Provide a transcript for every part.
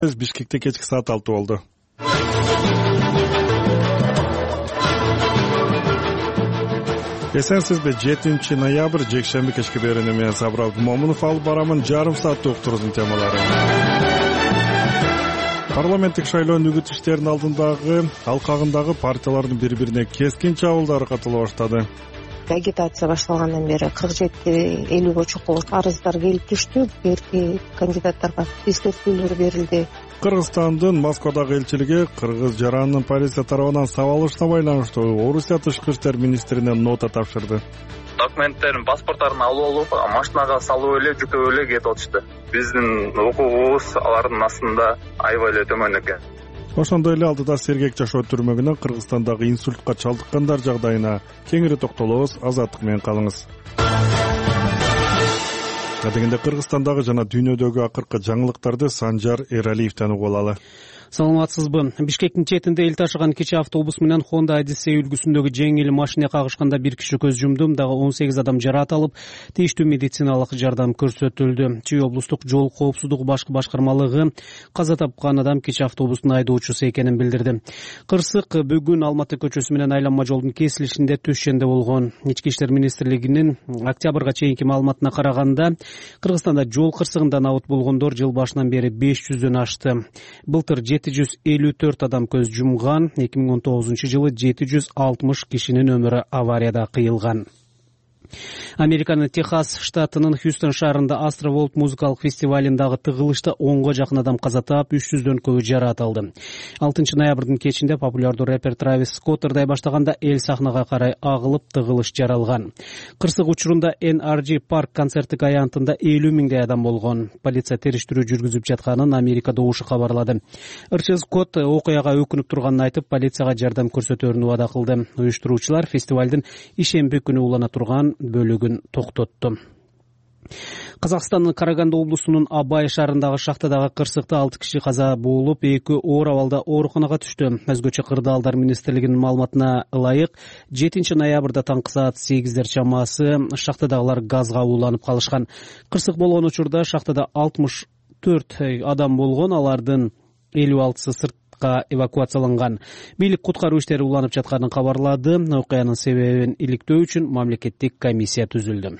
Бишкекте кечки саат 6 болду. Эсенсизби? 7 ноябрь жекшемби кечки берүүнү менен Сабыр Абдумомунов алып барамын. Жарым сааттык уктуруунун темалары. Парламенттик шайлоонун үгүт иштеринин алдындагы алкагындагы партиялардын бири-бирине кескин чабуулдары катыла баштады. Агитация башталгандан бери 47-50 чукул арыздар келип түштү. Берки кандидаттарга эскертүүлөр берилди. Кыргызстандын Москвадагы элчилиги кыргыз жаранынын полиция тарабынан сабалышына байланыштуу Орусия тышкы иштер министрине нота тапшырды. Документтерин, паспорттарын алып машинага салып эле жүктөп эле кетип атышты. Биздин укугубуз алардын астында аябай эле төмөн экен. Ошондой эле алдыда сергек жашоо түрмөгүнөн Кыргызстандагы инсультка чалдыккандар жагдайына кеңири токтолобуз. Азаттык менен калыңыз. Дегенде Кыргызстандагы жана дүйнөдөгү акыркы жаңылыктарды Санжар Эралиевден угуп алалы. Саламатсызбы? Бишкектин четинде эл ташыган кичи автобус менен Honda Odyssey үлгүсүндөгү жеңил машина кагышканда бир киши көз жумду. Дагы 18 адам жараат алып, тийиштүү медициналык жардам көрсөтүлдү. Чүй облустук жол коопсуздугу башкы башкармалыгы каза тапкан адам кичи автобустун айдоочусу экенин билдирди. Кырсык бүгүн Алматы көчөсү менен айланма жолдун кесилишинде түшөндө болгон. Ички иштер министрлигинин октябрга чейинки маалыматына караганда, Кыргызстанда жол кырсыгында абут болгондор жыл башынан бери 500дөн ашты. Былтыр 754 адам көз жумган, 2019-жылы 760 кишинин өмүрү аварияда кыйылган. Американын Техас штатынын Хьюстон шаарында Astro World музыкалык фестивалындагы тыгылышта 10га жакын адам каза таап, 300дөн көбү жараат алды. 6 ноябрдын кечинде популярдуу рэпер Травис Скотт ырдай баштаганда эл сахнага карай агылып тыгылыш жаралган. Кырсык учурунда NRG парк концерттик аянтында 50 миңдей адам болгон. Полиция териштирүү жүргүзүп жатканын Америка добушу кабарлады. Ырчы Скотт окуяга өкүнүп турганын айтып, полицияга жардам көрсөтөөрүн убада кылды. Уюштуруучулар фестивалдын ишемби күнү улана турган бөлүгүн токтотту. Казакстандын Караганды облусунун Абай шаарындагы шахтадагы кырсыкта 6 киши каза болуп, 2 оор абалда ооруканага түштү. Өзгөчө кырдаалдар министрлигинин маалыматына ылайык, 7 ноябрда таңкы саат 8дер чамасы шахтадагылар газга уланып калышкан. Кырсык болгон учурда шахтада 64 адам болгон, алардын 56сы сыртка эвакуацияланган. Бийлик куткаруу иштери уланып жатканын кабарлады. Окуянын себебин иликтөө үчүн мамлекеттик комиссия түзүлдү.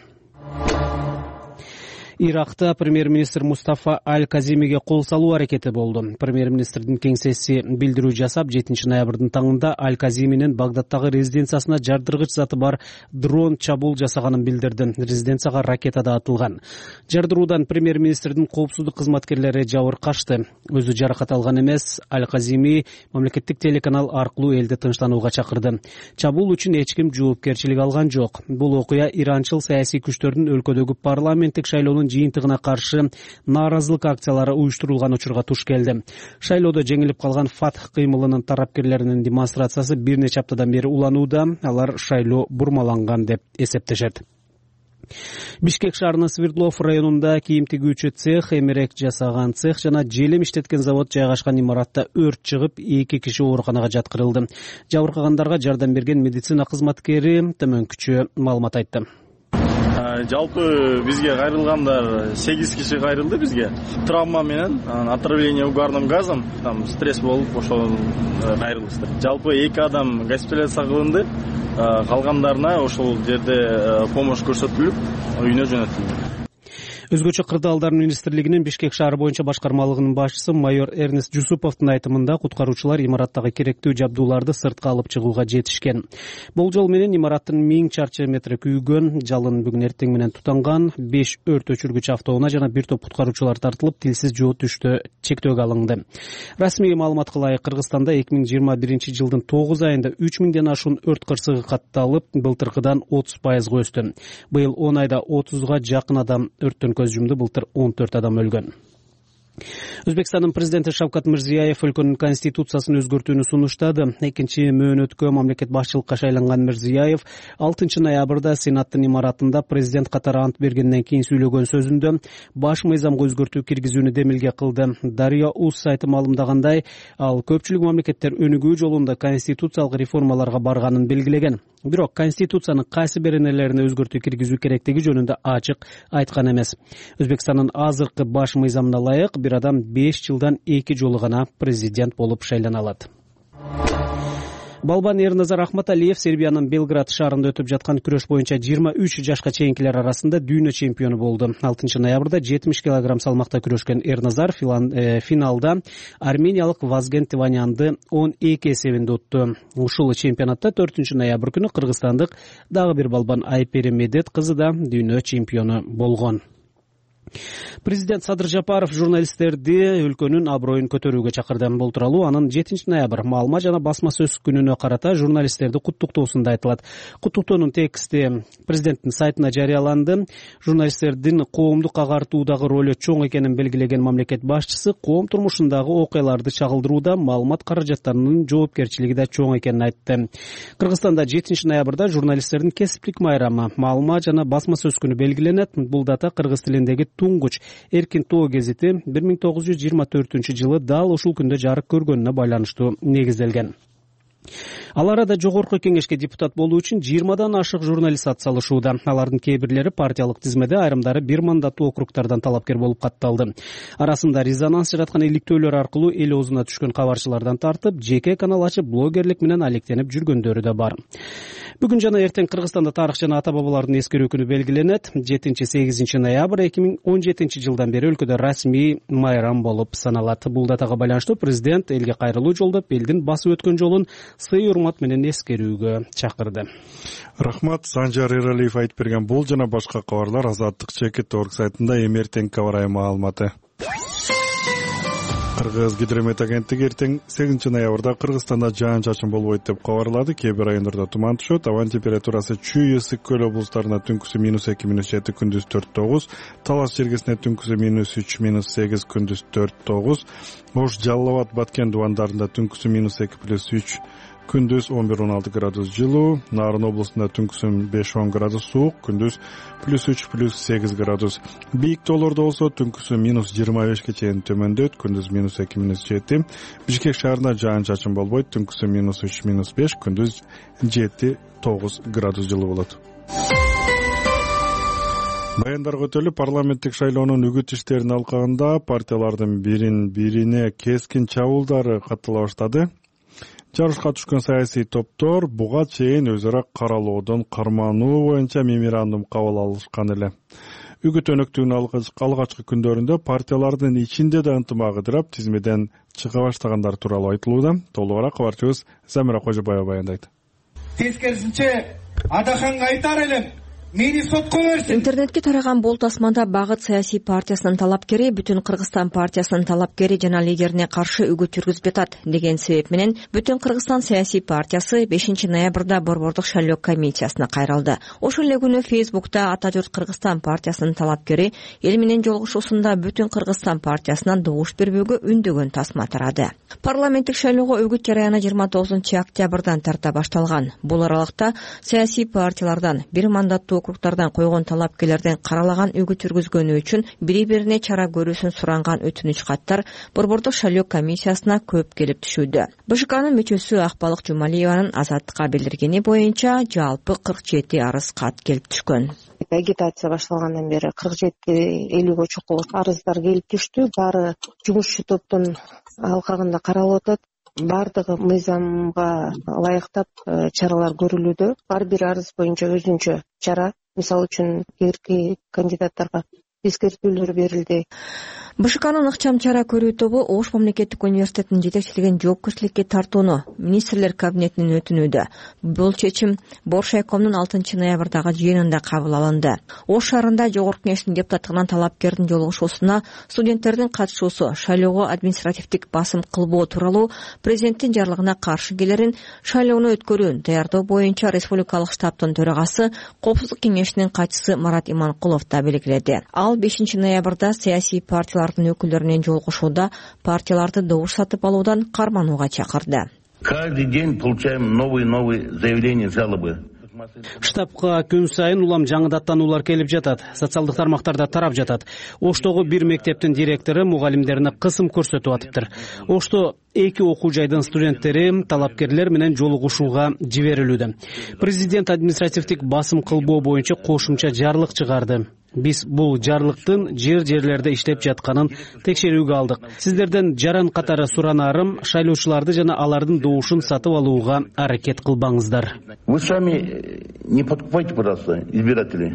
Иракта премьер-министр Мустафа Аль-Казимиге кол салуу аракети болду. Премьер-министрдин кеңсеси билдирүү жасап, 7 ноябрдын таңында Аль-Казиминин Багдадтагы резиденциясына жардыргыч заты бар дрон чабуул жасаганын билдирди. Резиденцияга ракета да атылган. Жардыруудан премьер-министрдин коопсуздук кызматкерлери жабыркашты. Өзү жаракат алган эмес. Аль-Казими мамлекеттик телеканал аркылуу элди тынчтанууга чакырды. Чабуул үчүн эч ким жоопкерчилик алган жок. Бул окуя иранчыл саясий күчтөрдүн өлкөдөгү парламенттик шайлоонун жыйынтыгына каршы нааразылык акциялары уюштурулган учурга туш келди. Шайлоодо жеңилип калган Фатх кыймылынын тарапкерлеринин демонстрациясы бир нече аптадан бери уланууда. Алар шайлоо бурмаланган деп эсептешет. Бишкек шаарынын Свердлов районунда кийим тигүүчү цех, эмерек жасаган цех жана желем иштеткен завод жайгашкан имаратта өрт чыгып, 2 киши ооруканага жаткырылды. Жабыркагандарга жардам берген медицина кызматкери төмөнкүчө маалымат айтты. Жалпы бизге кайрылгандар 8 киши кайрылды бизге. Травма менен отравление угарным газом, там стресс болуп ошол кайрылышты. Жалпы 2 адам госпитализация кылынды. Калгандарына ошол жерде помощь көрсөтүлүп, үйүнө жөнөтүлдү. Өзгөчө кырдаалдар министрлигинин Бишкек шаары боюнча башкармалыгынын башчысы майор Эрнест Жусуповдун айтымында куткаруучулар имараттагы керектүү жабдууларды сыртка алып чыгууга жетишкен. Болжол менен имараттын 1000 чарчы метри күйгөн, жалын бүгүн эртең менен тутанган, 5 өрт өчүргүч автоунаа жана бир топ куткаруучулар тартылып, тилсиз жоо түштө чектөөгө алынды. Расмий маалыматка ылайык, Кыргызстанда 2021-жылдын 9 айында 3000ден ашуун өрт кырсыгы катталып, былтыркыдан 30% өстү. Быйыл 10 айда 30га жакын адам өрттөн көз жумду, былтыр 14 адам өлгөн. Өзбекстандын президенти Шавкат Мирзиёев өлкөнүн конституциясын өзгөртүүнү сунуштады. 2-мөөнөткө мамлекет башчылыкка шайланган Мирзиёев 6 ноябрда Сенаттын имаратында президент катары ант бергенден кийин сүйлөгөн сөзүндө баш мыйзамга өзгөртүү киргизүүнү демилге кылды. Дарья Уз сайты маалымдагандай, ал көпчүлүк мамлекеттер өнүгүү жолунда конституциялык реформаларга барганын белгилеген. бирок конституциянын кайсы бир энелерине өзгөртүү киргизүү керектиги жөнүндө ачык айткан эмес. Өзбекстандын азыркы баш мыйзамына ылайык бир адам 5 жылдан 2 жолу гана президент болуп шайлана алат. Балбан Эрназар Ахматалиев Сербиянын Белград шаарында өтүп жаткан күрөш боюнча 23 жашка чейинкилер арасында дүйнө чемпиону болду. 6 ноябрда 70 кг салмакта күрөшкөн Эрназар финалда армениялык Вазген Тиванянды 12 эсебинде утту. Ушул чемпионатта 4 ноябрь күнү кыргызстандык дагы бир балбан Айпери Медет кызы да дүйнө чемпиону болгон. Президент Садыр Жапаров журналисттерди өлкөнүн аброюн көтөрүүгө чакырды. Бул тууралуу анын 7 ноябрь маалымат жана басма сөз күнүнө карата журналисттерди куттуктоосунда айтылат. Куттуктоонун тексти президенттин сайтына жарыяланды. Журналисттердин коомдук агартуудагы ролу чоң экенин белгилеген мамлекет башчысы коом турмушундагы окуяларды чагылдырууда маалымат каражаттарынын жоопкерчилиги да чоң экенин айтты. Кыргызстанда 7 ноябрда журналисттердин кесиптик майрамы маалымат жана басма сөз күнү белгиленет. Бул дата кыргыз тилиндеги туңгуч Эркин Тоо гезити 1924 жылы дал ушул күндө жарык көргөнүнө байланыштуу негизделген. Ал арада жогорку кеңешке депутат болуу үчүн 20дан ашык журналист атсалышууда. Алардын кээ бирлери партиялык тизмеде, айрымдары бир мандаттуу округтардан талапкер болуп катталды. Арасында резонанс жараткан иликтөөлөр аркылуу эл оозуна түшкөн кабарчылардан тартып, жеке канал ачып, блогерлик менен алектенип жүргөндөрү да бар. Бүгүн жана эртең Кыргызстанда тарых жана ата бабалардын эскерүү күнү белгиленет. 7-8 ноябрь 2017 жылдан бери өлкөдө расмий майрам болуп саналат. Бул датага байланыштуу президент элге кайрылуу жолдоп, элдин басып өткөн жолун сый урмат менен эскерүүгө чакырды. Рахмат. Санжар Эралиев айтып берген бул жана башка кабарлар Азаттык Чекит.org сайтында эмертеңки кабар маалыматы. Кыргыз гидромет агенттиги эртең 8 ноябрда Кыргызстанда жаан-чачын болбойт деп кабарлады. Кээ бир райондордо туман түшөт. Абан температурасы Чүй, Ысык көл облустарында түнкүсү -2, -7, күндүз 4-9, Талас жергесине түнкүсү -3, -8, күндүз 4-9, Ош, Жалал Абад, Баткен дубандарында түнкүсү -2, +3, күндүз 11-16 градус жылуу, Нарын областында түнкүсү 5-10 градус суук, күндүз +3, +8 градус. Бийик тоолордо болсо түнкүсү -25 чейин төмөндөйт, күндүз -2, -7. Бишкек шаарында жаан-чачын болбойт, түнкүсү -3, -5, күндүз 7-9 градус жылуу болот. Баяндарга өтөлүп, парламенттик шайлоонун үгүт иштеринин алкагында партиялардын бирине кескин чабуулдары каттала баштады. Жарышка түшкөн саясий топтор буга чейин өз ара каралоодон кармануу боюнча меморандум кабыл алышкан эле. Үгүт өнөктүгүнүн алгачкы күндөрүндө партиялардын ичинде да ынтымак ыдырап, тизмеден чыга баштагандар тууралуу айтылууда. Толугураак кабарчыбыз Замира Кожобаева баяндайт. Тескерисинче Адаханга айтар элем, мени сотко берсин. Интернетке тараган бул тасмада Багыт саясий партиясынын талапкери, Бүтүн Кыргызстан партиясынын талапкери жана лидерине каршы үгүт жүргүзүп жатат деген себеп менен Бүтүн Кыргызстан саясий партиясы 5 ноябрда Борбордук шайлоо комиссиясына кайрылды. Ошол эле күнү Фейсбукта Ата журт Кыргызстан партиясынын талапкери эл менен жолугушуусунда Бүтүн Кыргызстан партиясынан добуш бербөөгө үндөгөн тасма тарады. Парламенттик шайлоого үгүт жараяны 29 октябрдан тарта башталган. Бул аралыкта саясий партиялардан бир мандаттуу округтардан койгон талапкерлерден каралаган үгүт жүргүзгөнү үчүн бири-бирине чара көрүүсүн суранган өтүнүч каттар Борбордук шайлоо комиссиясына көп келип түшүүдө. БШКнын мүчөсү Акбалык Жумалиеванын Азаттыкка билдиргени боюнча жалпы 47 арыз кат келип түшкөн. Агитация башталгандан бери 47-50 чукул арыздар келип түштү. Баары жумушчу топтун алкагында каралып атат. Бардыгы мыйзамга ылайыктап чаралар көрүлүүдө. Ар бир арыз боюнча өзүнчө чара. Мисалы үчүн эрки кандидаттарга эскертүүлөр берилди. БШКнын ыкчам чара көрүү тобу Ош мамлекеттик университетинин жетекчилигин жоопкерчиликке тартууну министрлер кабинетинин өтүнүүдө. Бул чечим Боршайкомдун 6 ноябрдагы жыйынында кабыл алынды. Ош шаарында жогорку кеңештин депутаттыгынан талапкердин жолугушуусуна студенттердин катышуусу шайлоого административдик басым кылбоо тууралуу президенттин жарлыгына каршы келерин, шайлоону өткөрүүнү даярдоо боюнча республикалык штабтын төрагасы Коопсуздук кеңешинин катчысы Марат Иманкулов да белгиледи. Ал 5 ноябрда саясий партиялардын өкүлдөрүнүн жолугушууда партияларды добуш сатып алуудан карманууга чакырды. Каждый день получаем новые заявления, жалобы. Штабка күн сайын улам жаңы даттануулар келип жатат. Социалдык тармактарда тарап жатат. Оштогу бир мектептин директору мугалимдерине кысым көрсөтүп атыптыр. Ошто эки окуу жайдын студенттери талапкерлер менен жолугушууга жиберилүүдө. Президент административдик басым кылбоо боюнча кошумча жарлык чыгарды. Биз бул жарлыктын жерлерде иштеп жатканын текшерүүгө алдык. Сиздерден жаран катары суранарым, шайлоочуларды жана алардын добушун сатып алууга аракет кылбаңыздар. Вы сами не подкупайте, пожалуйста, избирателей.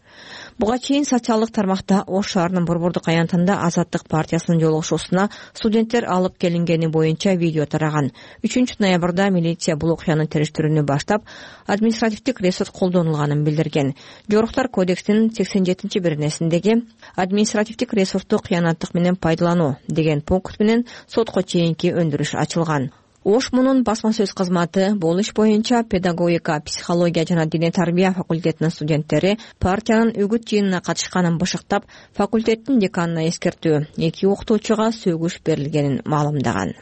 Буга чейин социалдык тармакта Ош шаарынын Борбордук аянтында Азаттык партиясынын жолугушуусуна студенттер алып келингени боюнча видео тараган. 3 ноябрда милиция бул окуянын териштирүүнү баштап, административдик ресурс колдонулганын билдирген. Жоруктар кодекстин 87-беренесиндеги административдик ресурсту кыянаттык менен пайдалануу деген пункт менен сотко чейинки өндүрүш ачылган. Ош мунун басма сөз кызматы бул иш боюнча педагогика, психология жана диний тарбия факультетинин студенттери партиянын үгүт жыйынына катышканын бышыктап, факультеттин деканына эскертүү, 2 окутуучуга сөгүш берилгенин маалымдаган.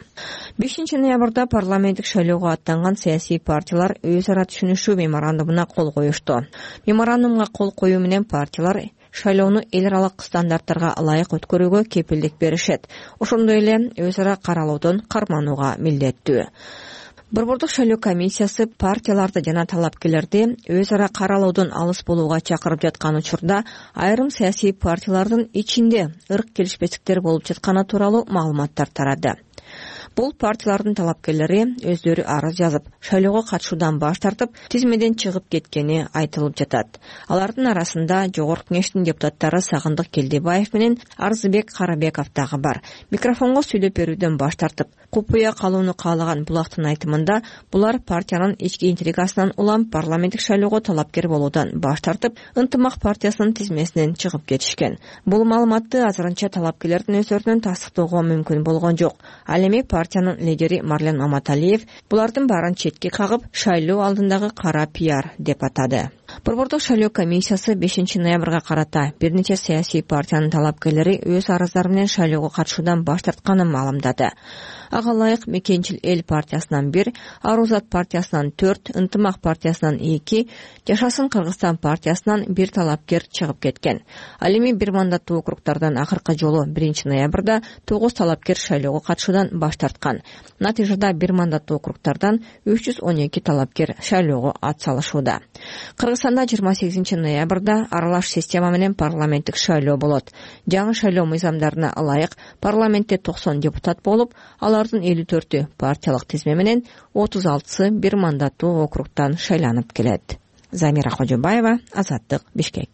5 ноябрда парламенттик шайлоого аттанган саясий партиялар өз ара түшүнүшүү меморандумуна кол коюшту. Меморандумга кол коюу менен партиялар шайлоону эл аралык стандарттарга ылайык өткөрүүгө кепилдик беришет. Ошондой эле өз ара каралоодон карманууга милдеттүү. Борбордук шайлоо комиссиясы партияларды жана талапкерлерди өз ара каралоодон алыс болууга чакырып жаткан учурда айрым саясий партиялардын ичинде ырк келишпестиктер болуп жатканы тууралуу маалыматтар тарады. Бул партиялардын талапкерлери өздөрү арыз жазып, шайлоого катышуудан баш тартып, тизмеден чыгып кеткени айтылып жатат. Алардын арасында Жогорку Кеңештин депутаттары Сагындык Келдебаев менен Арзыбек Карабеков дагы бар. Микрофонго сүйлөп берүүдөн баш тартып, купуя калууну каалаган Булактын айтымында булар партиянын ички интригасынан улам парламенттик шайлоого талапкер болуудан баш тартып, Ынтымак партиясынын тизмесинен чыгып кетишкен. Бул маалыматты азырынча талапкерлердин өздөрүнөн тастыктоого мүмкүн болгон жок. Ал эми партиянын лидери Марлен Маматалиев булардын баарын четке кагып, шайлоо алдындагы кара пиар деп атады. Борбордук шайлоо комиссиясы 5 ноябрга карата бир нече саясий партиянын талапкерлери өз арыздары менен шайлоого катышуудан баш тартканын маалымдады. Ага ылайык Мекенчил эл партиясынан 1, Арузат партиясынан 4, Ынтымак партиясынан 2, Жашасын Кыргызстан партиясынан 1 талапкер чыгып кеткен. Ал эми бир мандаттуу округдардан акыркы жолу 1 ноябрда 9 талапкер шайлоого катышуудан баш тарткан. Натыйжада бир мандаттуу округдардан 312 талапкер шайлоого ат салышууда. Кыргызстанда 28 ноябрда аралаш система менен парламенттик шайлоо болот. Жаңы шайлоо мыйзамдарына ылайык парламентте 90 депутат болуп, алардын 54-ü партиялык тизме менен 36-сы бир мандаттуу округдан шайланып келет. Замира Кожобаева, Азаттык, Бишкек.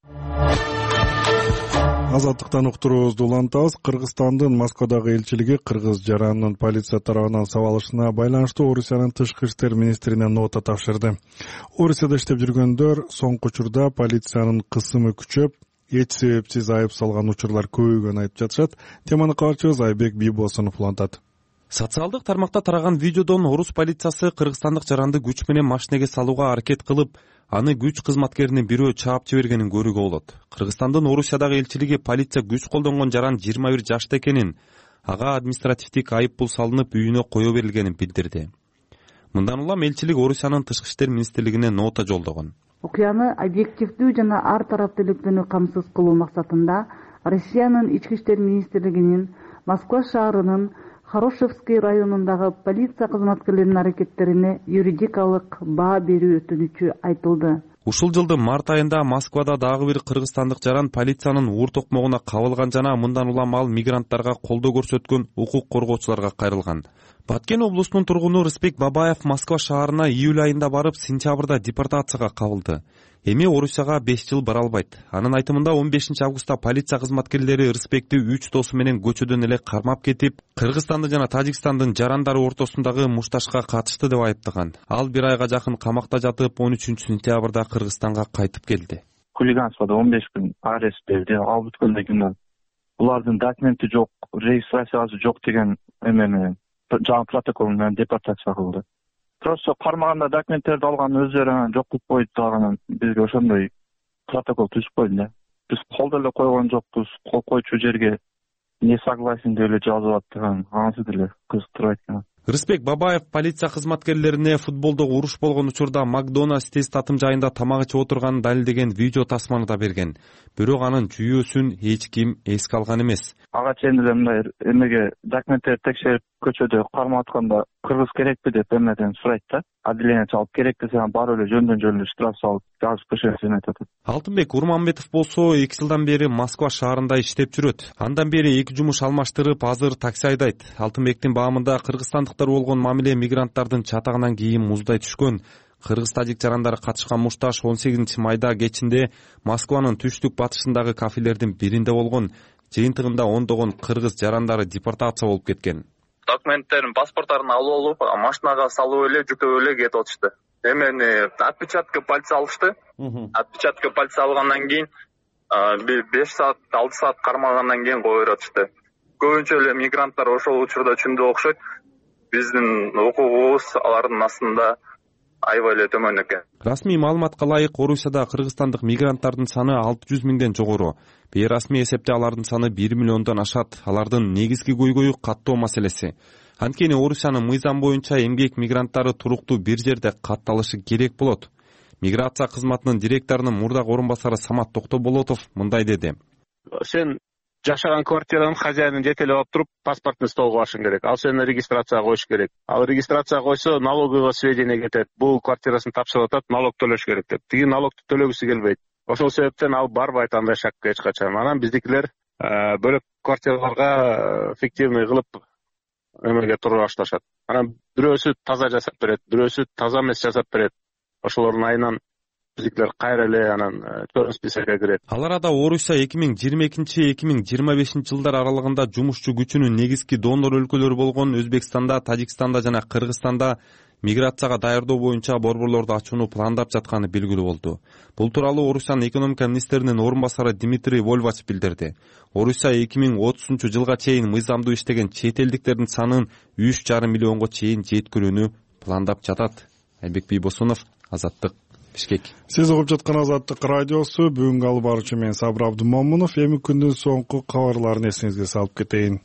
Азаттыктан уктуруубузду улантабыз. Кыргызстандын Москвадагы элчилиги кыргыз жаранынын полиция тарабынан сабалышына байланыштуу Орусиянын тышкы иштер министрине нота тапшырды. Орусияда иштеп жүргөндөр соңку учурда полициянын кысымы күчөп, эч себепсиз айып салган учурлар көбөйгөнүн айтып жатышат. Теманы кабарчыбыз Айбек Бийбосунов улантат. Социалдык тармакта тараган видеодон орус полициясы кыргызстандык жаранды күч менен машинеге салууга аракет кылып, аны күч кызматкеринин бирөө чаап жибергенин көрүүгө болот. Кыргызстандын Орусиядагы элчилиги полиция күч колдонгон жаран 21 жашта экенин, ага административдик айып пул салынып үйүнө кое берилгенин билдирди. Мындан улам элчилик Орусиянын тышкы иштер министрлигине нота жолдогон. Окуяны объективдүү жана ар тараптуулукту камсыз кылуу максатында Россиянын ички иштер министрлигинин Москва шаарынын Хорошевский районундагы полиция кызматкерлеринин аракеттерине юридикалык баа берүү өтүнүчү айтылды. Ушул жылдын март айында Москвада дагы бир кыргызстандык жаран полициянын уур токмогуна кабылган жана мындан улам ал мигранттарга колдоо көрсөткөн укук коргоочуларга кайрылган. Баткен облусунун тургуну Рысбек Бабаев Москва шаарына июль айында барып, сентябрда депортацияга кабылды. Эми Орусияга 5 жыл бара албайт. Анын айтымында 15 августта полиция кызматкерлери Рысбекти 3 досу менен көчөдөн эле кармап кетип, Кыргызстандын жана Тажикстандын жарандары ортосундагы мушташка катышты деп айыптаган. Ал бир айга жакын камакта жатып, 13 сентябрда Кыргызстанга кайтып келди. Хулиганствода 15 күн арест берди. Ал бүткөндөн кийин булардын документи жок, регистрациясы жок деген эмени жаңы протокол менен депортация кылды. Просто кармаганда документтерди алган өздөрү жок кылып койду дагы бизге ошондой протокол түзүп койду. Биз колдо эле койгон жокпуз, кол койчу жерге не согласен деп эле жазып аттыган, анысы деле кызыктырбайт экен. Рыспек Бабаев полиция кызматкерлерине футболдогу уруш болгон учурда Макдональдс тест татым жайында тамак ичип отурганын далилдеген видео тасманы да берген. Бирок анын жүйөсүн эч ким эске алган эмес. Ага чейин эле мындай эмеге документтерди текшерип көчөдө кармап атканда кыргыз керекпи деп эмеден сурайт да. Отделение чалып керек десе барып эле жөндөн штраф салып жазып көчөсүн айтат. Алтынбек Урманбетов болсо 2 жылдан бери Москва шаарында иштеп жүрөт. Андан бери 2 жумуш алмаштырып, азыр такси айдайт. Алтынбектин баамында кыргызстандыктар болгон мамиле мигранттардын чатагынан кийин муздай түшкөн. Кыргыз-тажик жарандары катышкан мушташ 18 майда кечинде Москванын түштүк батышындагы кафелердин биринде болгон. Жыйынтыгында ондогон кыргыз жарандары депортация болуп кеткен. Документтерин, паспорттарын алып, машинага салып эле, жүктөп эле кетип атышты. Эмени отпечатка пальца алышты. Отпечатка пальца алгандан кийин 5 саат, 6 саат кармагандан кийин коюп атышты. Көбүнчө эле мигранттар ошол учурда түшүндү окшойт. Биздин укугубуз алардын астында аябай эле төмөн экен. Расмий маалыматка ылайык Орусияда кыргызстандык мигранттардын саны 600 миңден жогору. Бейрасмий эсепте алардын саны 1 миллиондон ашат. Алардын негизги көйгөйү каттоо маселеси. Анткени Орусиянын мыйзам боюнча эмгек мигранттары туруктуу бир жерде катталышы керек болот. Миграция кызматынын директорунун мурдагы орун басары Самат Токтоболотов мындай деди. Сен жашаган квартиранын хозяинин жетелеп алып туруп, паспортун столго коюшуң керек. Ал сени регистрацияга коюш керек. Ал регистрацияга койсо, налоговый сведения кетет. Бул квартирасын тапшырып атат, налог төлөш керек деп. Тиги налогду төлөгүсү келбейт. Ошол себептен ал барбайт андай шакка эч качан. Анан биздикилер бөлөк квартираларга фиктивный кылып эмеге туруп башташат. Анан бирөөсү таза жасап берет, бирөөсү таза эмес жасап берет. Ошолордун айынан биздикилер кайра эле анан чорун списокко кирет. Ал арада Орусия 2022-2025 жылдар аралыгында жумушчу күчүнүн негизги донор өлкөлөрү болгон Өзбекстанда, Тажикстанда жана Кыргызстанда миграцияга даярдоо боюнча борборлорду ачууну пландап жатканы белгилүү болду. Бул тууралуу Орусиянын экономика министринин орун басары Дмитрий Вольвач билдирди. Орусия 2030 жылга чейин мыйзамдуу иштеген чет элдиктердин санын 3,5 миллионго чейин жеткирүүнү пландап жатат. Айбек Бийбосунов, Азаттык, Бишкек. Сиз угуп жаткан Азаттык радиосу. Бүгүнкү алып баруучу мен Сабыр Абдумомунов. Эми күндүн соңку кабарларын эсиңизге салып кетейин.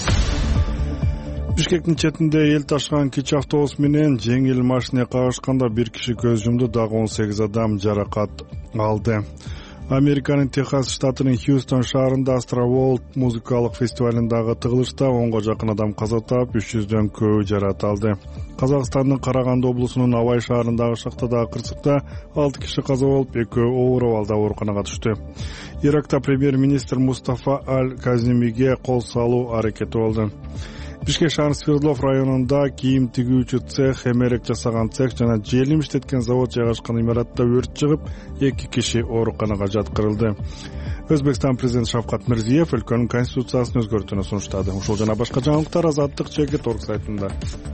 Бишкектин четинде эл ташыган кичи автобус менен жеңил машина кагышканда бир киши көз жумду, дагы 18 адам жаракат алды. Американын Техас штатынын Хьюстон шаарында Astroworld музыкалык фестивалындагы тыгылышта 10га жакын адам каза таап, 300дөн көбү жаракат алды. Казакстандын Караганды облусунун Абай шаарындагы шахтадагы кырсыкта 6 киши каза болуп, 2 оор абалда ооруканага түштү. Иракта премьер-министр Мустафа Аль-Казимиге кол салуу аракети болду. Бишкек шаарынын Свердлов районунда кийим тигүүчү цех, эмерек жасаган цех жана желим иштеткен завод жайгашкан имаратта өрт чыгып, 2 киши ооруканага жаткырылды. Өзбекстан президенти Шавкат Мирзиев өлкөнүн конституциясын өзгөртүүнү сунуштады. Ушул жана башка жаңылыктар Азаттык.org сайтында.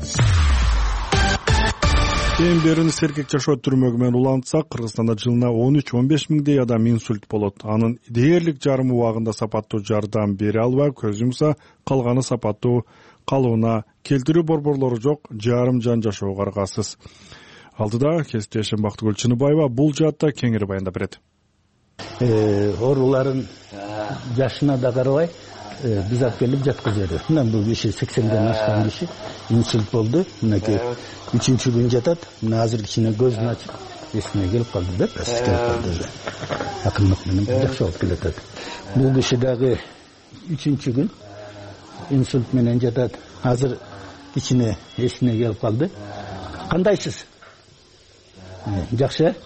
Эң берүүнү серкек жашоо түрмөгү менен улантсак, Кыргызстанда жылына 13-15 миңдей адам инсульт болот. Анын дээрлик жарымы убагында сапаттуу жардам бере албай, көз жумса, калганы сапаттуу калууна келтирүү борборлору жок, жарым жан жашоого аргасыз. Алдыда кесиптешим Бактыгүл Чыныбаева бул жаатта кеңири баяндап берет. Ооруларын жашына да карабай биз алып келип жаткызды. Мына бул киши 80ден ашкан киши инсульт болду. Мынакей 3-күн жатат. Мына азыр кичине көзүн ачып, эсине келип калды да, келип калды. Акымдык менен жакшы болуп келатат. Бул киши дагы 3-күн инсульт менен жатат. Азыр кичине эсине келип калды. Кандайсыз? Жакшы?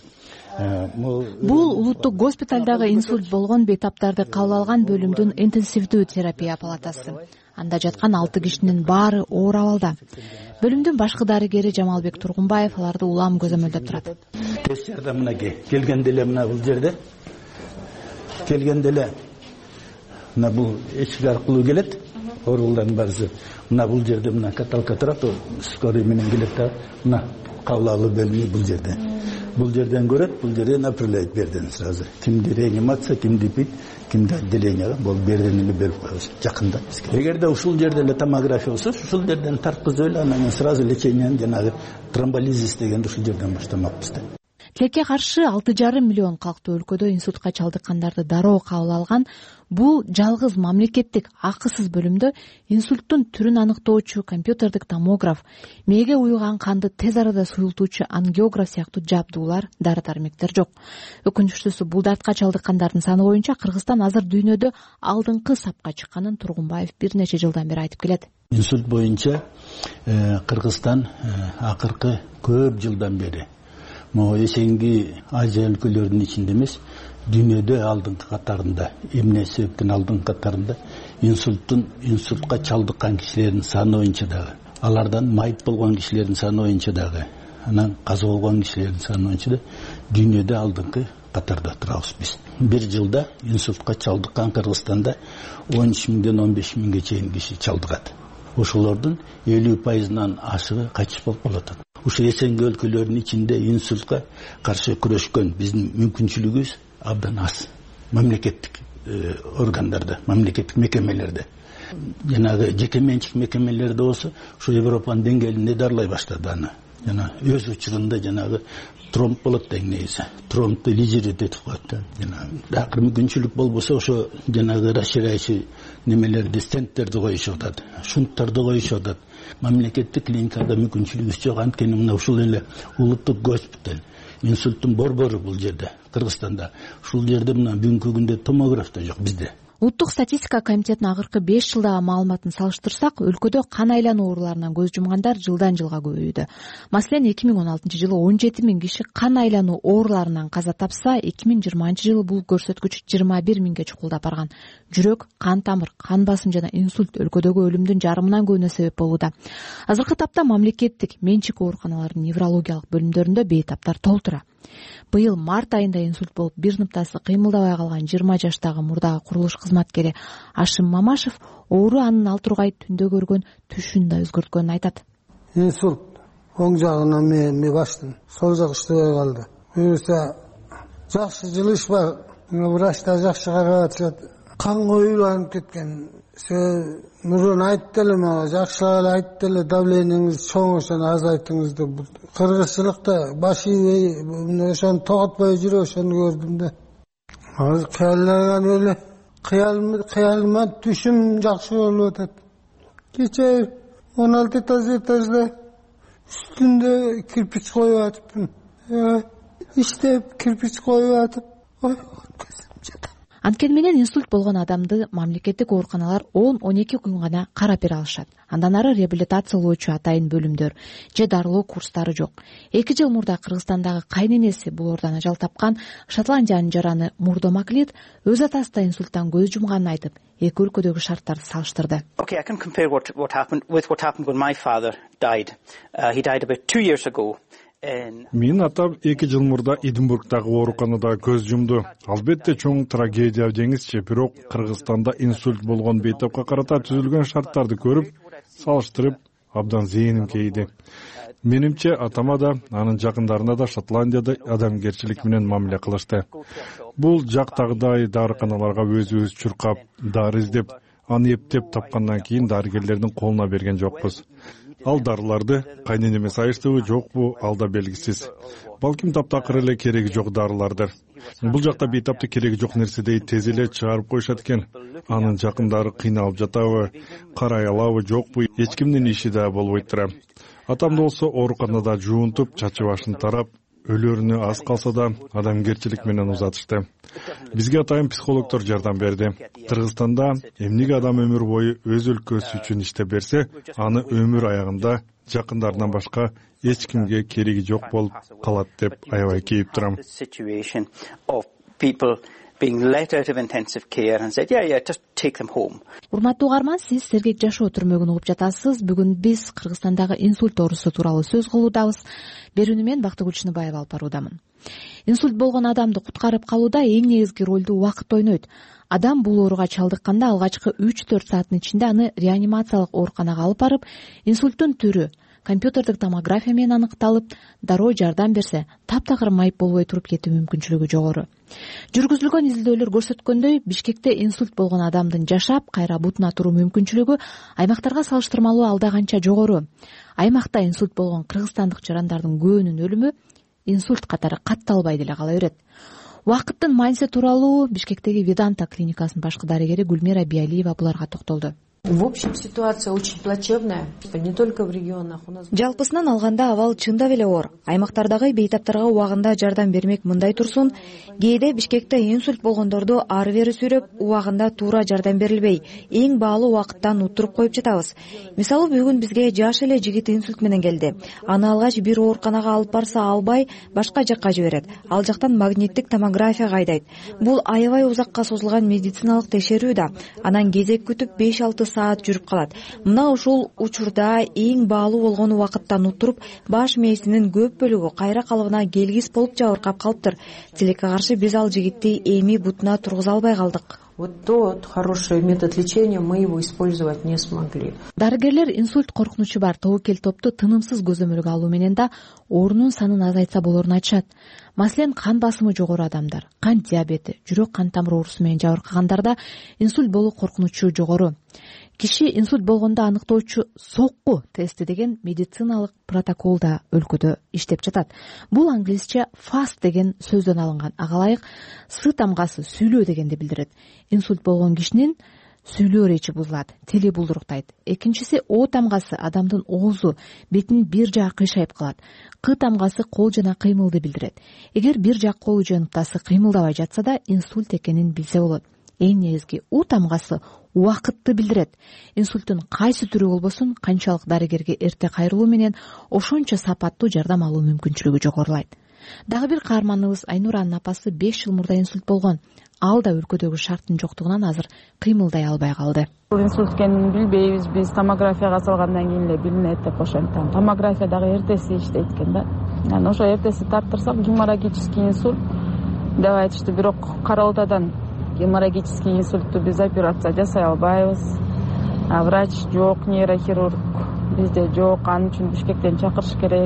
Бул улуттук госпиталдагы инсульт болгон бейтаптарды кабыл алган бөлүмдүн интенсивдүү терапия палатасы. Анда жаткан 6 кишинин баары оор абалда. Бөлүмдүн башкы дарыгери Жамалбек Тургунбаев аларды улам көзөмөлдөп турат. Тест жардамына келгенде эле мына бул жерде келгенде эле мына бул эшик аркылуу келет. Оорулардын баарысы мына бул жерде мына каталка турат, скорый менен келет да, мына кабыл алуу бөлүмү бул жерде. Бул жерден көрөт, бул жерден направляет берден сразу. Кимди реанимация, кимди бит, кимди отделенияга бол берден эле берип коебуз жакында бизге. Эгерде ушул жерде эле томография болсо, ушул жерден тарткызып эле анан сразу лечениени жанагы тромболизис дегенди ушул жерден баштамакпыз да. Тилекке каршы 6,5 миллион калктуу өлкөдө инсультка чалдыккандарды дароо кабыл алган бул жалгыз мамлекеттик акысыз бөлүмдө инсульттун түрүн аныктоочу компьютердик томограф, мээге уюган канды тез арада суюлтуучу ангиограф сыяктуу жабдуулар, дары-дармектер жок. Өкүнүчтүүсү бул дартка чалдыккандардын саны боюнча Кыргызстан азыр дүйнөдө алдыңкы сапка чыкканын Тургунбаев бир нече жылдан бери айтып келет. Инсульт боюнча Кыргызстан акыркы көп жылдан бери могу эсенги Азия өлкөлөрүнүн ичинде эмес, дүйнөдө алдыңкы катарында, эмне себептен алдыңкы катарында инсультка чалдыккан кишилердин саны боюнча дагы, алардан майып болгон кишилердин саны боюнча дагы, анан каза болгон кишилердин саны боюнча да дүйнөдө алдыңкы катарда турабыз биз. Бир жылда инсультка чалдыккан Кыргызстанда 13 миңден 15 миңге чейин киши чалдыгат. Ошолордун 50%-нан ашыгы кайтыш болуп калат. Ушул эсенги өлкөлөрдүн ичинде инсультка каршы күрөшкөн биздин мүмкүнчүлүгүбүз абдан аз. Мамлекеттик органдарда, мамлекеттик мекемелерде, жанагы жеке менчик мекемелерде болсо, ушу Европанын деңгээлинде дарылай баштады аны. Жана өз учурунда жанагы тромб болот да негизи. Тромбду лизерит этип коет. Акыр мүмкүнчүлүк болбосо ошо жанагы расширяющий немелерди, стенттерди коюшуп атат, шунттарды коюшуп атат. Мамлекеттик клиникада мүмкүнчүлүгүбүз жок. Анткени мына ушул эле улуттук госпиталь, инсульттун борбору бул жерде, Кыргызстанда. Ушул жерде мына бүгүнкү күндө томограф да жок bizde. Улуттук статистика комитетинин акыркы 5 жылдагы маалыматын салыштырсак, өлкөдө кан айлануу ооруларынан көз жумгандар жылдан жылга көбөйүүдө. Маселен, 2016 жылы 17 миң киши кан айлануу ооруларынан каза тапса, 2020 жылы бул көрсөткүч 21 миңге чукулдап барган. Жүрөк, кан тамыр, кан басым жана инсульт өлкөдөгү өлүмдүн жарымынан көбүнө себеп болууда. Азыркы тапта мамлекеттик менчик ооруканалардын неврологиялык бөлүмдөрүндө бейтаптар толтура. Быйыл март айында инсульт болуп, бир ныптасы кыймылдабай калган 20 жаштагы мурдагы курулуш кызматкери Ашим Мамашев оору анын ал тургай түндө көргөн түшүн да өзгөрткөнүн айтат. Инсульт оң жагынан мен баштым, сол жак иштебей калды. Буюрса жакшы жылыш бар, врачтар жакшы карап атышат. Кан коюланып кеткен. Мурун айтты эле мага, жакшылап эле айтты эле, давлениеңизди чоң ошону азайтыңыз деп. Кыргызчылыкта баш ийбей, ошону тоготпой жүрүп ошону көрдүм да. Азыр кыяллаган эле, кыялыма түшүм жакшы болуп атат. Кече 16 этажда үстүндө кирпич коюп атыпмын. Иштеп кирпич коюп атып, Анткени менен инсульт болгон адамды мамлекеттик ооруканалар 10-12 күн гана карап бере алышат. Андан ары реабилитациялоочу атайын бөлүмдөр же дарылоо курстары жок. 2 жыл мурда Кыргызстандагы кайненеси бул оордон ажал тапкан Шотландиянын жараны Мурдо Маклид өз атасы да инсульттан көз жумганын айтып, эки өлкөдөгү шарттарды салыштырды. Okay, I can compare what happened when my father died. He died about 2 years ago. Менин атам 2 жыл мурда Эдинбургдагы ооруканада көз жумду. Албетте чоң трагедия деңизчи, бирок Кыргызстанда инсульт болгон бейтапка карата түзүлгөн шарттарды көрүп, салыштырып, абдан зээним кейди. Менимче атама да, анын жакындарына да Шотландияда адамгерчилик менен мамиле кылышты. Бул жактагыдай дарыканаларга өзүбүз чуркап, дары издеп, аны эптеп тапкандан кийин дарыгерлердин колуна берген жокпуз. Ал дарыларды кайненеме сайыштыбы жокпу, ал да белгисиз. Балким таптакыр эле кереги жок дарылардыр. Бул жакта бейтапты кереги жок нерседей тез эле чыгарып коюшат экен. Анын жакындары кыйналып жатабы, карай алабы жокпу, эч кимдин иши да болбойт тура. Атам болсо ооруканада жуунтуп, чачы башын тарап, өлөрүнө аз калса да адамгерчилик менен узатышты. Бизге атайын психологдор жардам берди. Кыргызстанда эмнеге адам өмүр бою өз өлкөсү үчүн иштеп берсе, аны өмүр аягында жакындарынан башка эч кимге кереги жок болуп калат деп аябай кейип турам. Being let out of intensive care and said, yeah, just take them home. Урматтуу угарман, сиз Сергек жашоо түрмөгүн угуп жатасыз. Бүгүн биз Кыргызстандагы инсульт оорусу тууралуу сөз кылуудабыз. Берүүнү мен Бактыгүл Чыныбаева алып баруудамын. Инсульт болгон адамды куткарып калууда эң негизги ролду убакыт ойнойт. Адам бул ооруга чалдыкканда алгачкы 3-4 сааттын ичинде аны реанимациялык ооруканага алып барып, инсульттун түрү компьютердик томография менен аныкталып, дароо жардам берсе, таптакыр майып болбой туруп кетүү мүмкүнчүлүгү жогору. Жүргүзүлгөн изилдөөлөр көрсөткөндөй, Бишкекте инсульт болгон адамдын жашап, кайра бутуна туруу мүмкүнчүлүгү аймактарга салыштырмалуу алда канча жогору. Аймакта инсульт болгон кыргызстандык жарандардын көбүнүн өлүмү инсульт катары катталбай деле кала берет. Убакыттын мааниси тууралуу Бишкектеги Веданта клиникасынын башкы дарыгери Гүлмира Биалиева буларга токтолду. В общем, ситуация очень плачевная, не только в регионах. Жалпысынан алганда абал чындап эле оор. Аймактардагы бейтаптарга убагында жардам бермек мындай турсун, кээде Бишкекте инсульт болгондорду ары бери сүйрөп, убагында туура жардам берилбей, эң баалуу убакыттан утуруп коюп жатабыз. Мисалы бүгүн бизге жаш эле жигит инсульт менен келди. Аны алгач бир ооруканага алып барса албай, башка жакка жиберет. Ал жактан магниттик томография кайдайт. Бул аябай узакка созулган медициналык текшерүү да. Анан кезек күтүп 5-6 саат жүрүп калат. Мына ушул учурда эң баалуу болгон убакыттан утуруп, баш мээсинин көп бөлүгү кайра калыбына келгис болуп жабыркап калыптыр. Тилекке каршы биз ал жигитти эми бутуна тургуза албай калдык. Вот тот хороший метод лечения, мы его использовать не смогли. Дарыгерлер инсульт коркунучу бар тобокел топту тынымсыз көзөмөлгө алуу менен да оорунун санын азайтса болорун айтышат. Маселен, кан басымы жогору адамдар, кант диабети, жүрөк кан тамыр оорусу менен жабыркагандарда инсульт болуу коркунучу жогору. Киши инсульт болгондо аныктоочу сокку тести деген медициналык протокол да өлкөдө иштеп жатат. Бул англисче fast деген сөздөн алынган. Ага ылайык сы тамгасы сүйлөө дегенди билдирет. Инсульт болгон кишинин сүйлөө речи бузулат, тили булдуруктайт. Экинчиси о тамгасы адамдын оозу, бетинин бир жагы кыйшайып калат. К тамгасы кол жана кыймылды билдирет. Эгер бир жак колу же ынтасы кыймылдабай жатса да инсульт экенин билсе болот. Эң негизги у тамгасы убакытты билдирет. Инсульттун кайсы түрү болбосун, канчалык дарыгерге эрте кайрылуу менен ошончо сапаттуу жардам алуу мүмкүнчүлүгү жогорулайт. Дагы бир каарманыбыз Айнуранын апасы 5 жыл мурда инсульт болгон. Ал да өлкөдөгү шарттын жоктугунан азыр кыймылдай албай калды. Инсульт экенин билбейбиз, биз томографияга салгандан кийин эле билинет деп ошентем. Томография дагы эртеси иштейт экен да. Анан ошо эртеси тарттырсак геморрагический инсульт деп айтышты, бирок Караалтадан геморрагический инсультту биз операция жасай албайбыз. Врач жок, нейрохирург бизде жок, анын үчүн Бишкектен чакырыш керек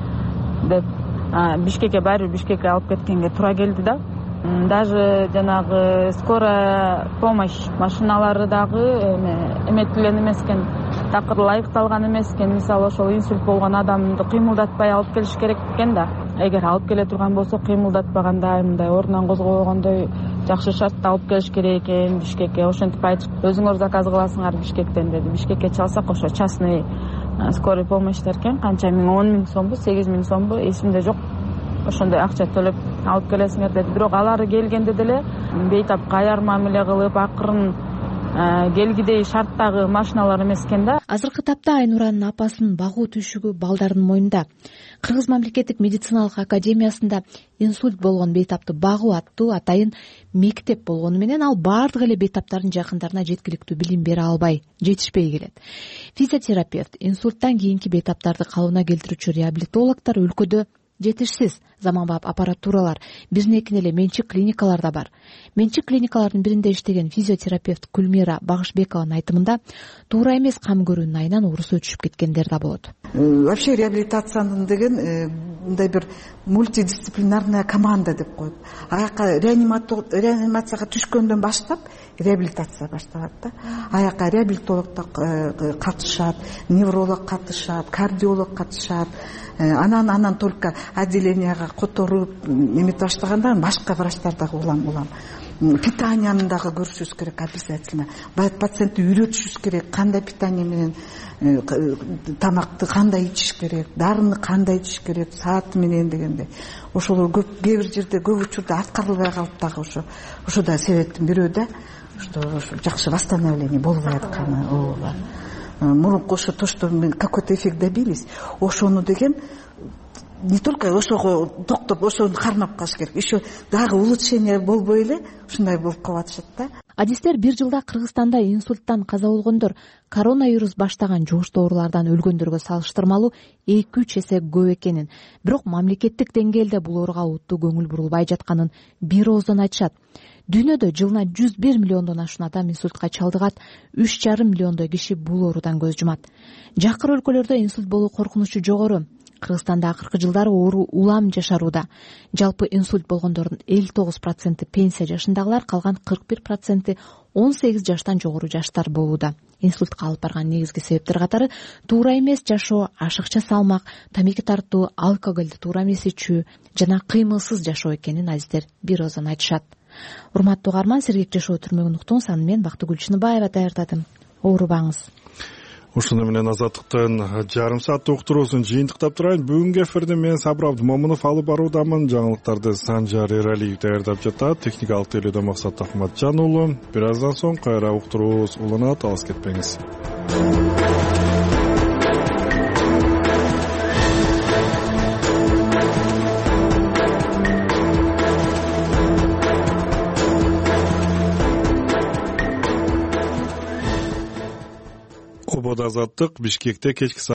деп Бишкекке Бишкекке алып кеткенге туура келди да. Даже жанагы скорая помощь машиналары дагы эметилген эмес экен, такыр ылайыкталган эмес экен. Мисалы ошол инсульт болгон адамды кыймылдатпай алып келиш керек экен да. Эгер алып келе турган болсо кыймылдатпагандай, мындай ордунан козгобогондой жакшы шартта алып келиш керек экен Бишкекке. Ошентип айтып, өзүңөр заказ кыласыңар Бишкектен деди. Бишкекке чалсак ошо частный скорый помощь деркен, канча 10 000 сомбу, 8 000 сомбу, эсимде жок. Ошондой акча төлөп алып келесиңер деди. Бирок алары келгенде деле бейтапка аяр мамиле кылып, акырын келгидей шарттагы машиналар эмес экен да. Азыркы тапта Айнуранын апасынын багуу түйшүгү балдардын мойнунда. Кыргыз мамлекеттик медициналык академиясында инсульт болгон бейтапты багуу аттуу атайын мектеп болгону менен ал баардык эле бейтаптардын жакындарына жеткиликтүү билим бере албай, жетишпей келет. Физиотерапевт, инсульттан кийинки бейтаптарды калыбына келтирүүчү реабилитологдор өлкөдө жетишсиз. Заманбап аппаратуралар, биринекин эле менчик клиникалар да бар. Менчик клиникалардын биринде иштеген физиотерапевт Гүлмира Багышбекованын айтымында туура эмес кам көрүүнүн айынан оорусу өчүшүп кеткендер да болот. Вообще реабилитациянын деген мындай бир мультидисциплинарная команда деп коет. Аяка реанимацияга түшкөндөн баштап реабилитация башталат да. Аяка реабилитолог катышат, невролог катышат, кардиолог катышат. Анан только отделенияга которуп эметип баштаганда башка врачтар дагы улам. Питанияны дагы көрүшүбүз керек обязательно. Пациентти үйрөтүшүбүз керек, кандай питание менен тамакты кандай ичиш керек, дарыны кандай ичиш керек, сааты менен дегенде. Ошол көп кээ бир жерде көп учурда аткарылбай калып дагы ошо да себептин бирөө да. Ошо жакшы восстановление болбой атканы. Мурунку ошо то, что мы какой-то эффект добились, ошону деген не только ошого токтоп, ошону кармап калыш керек. Еще дагы улучшение болбой эле ушундай болуп калатышат да. Адистер бир жылда Кыргызстанда инсульттан каза болгондор коронавирус баштаган жугуштуу оорулардан өлгөндөргө салыштырмалуу 2-3 эсе көп экенин, бирок мамлекеттик деңгээлде бул ооруга уттуу көңүл бурулбай жатканын бир ооздон айтышат. Дүйнөдө жылына 101 миллиондон ашуун адам инсультка чалдыгат, 3,5 миллиондой киши бул оорудан көз жумат. Жакыр өлкөлөрдө инсульт болуу коркунучу жогору. Кыргызстанда акыркы жылдары оору улам жашарууда. Жалпы инсульт болгондордун 59% пенсия жашындагылар, калган 41% 18 жаштан жогору жаштар болууда. Инсультка алып барган негизги себептер катары туура эмес жашоо, ашыкча салмак, тамеки тартуу, алкоголду туура эмес ичүү жана кыймылсыз жашоо экенин азиздер бир озон айтышат. Урматтуу угарман, сергек жашоо түрмөгүн уктуңуз. Аны мен Бактыгүл Чыныбаева даярдадым. Оорубаңыз. Ушуну менен Азаттыктын жарым сааттык уктуруусун жыйынтыктап турайын. Бүгүнкү эфирди мен Сабыр Абдымомунов алып баруудамын. Жаңылыктарды Санжар Эралиев даярдап жатат. Техникалык тейлөөдө Максат Ахматжан уулу. Бир аздан соң кайра уктуруубуз уланат. Алыс кетпеңиз. Азаттык Бишкекте кечки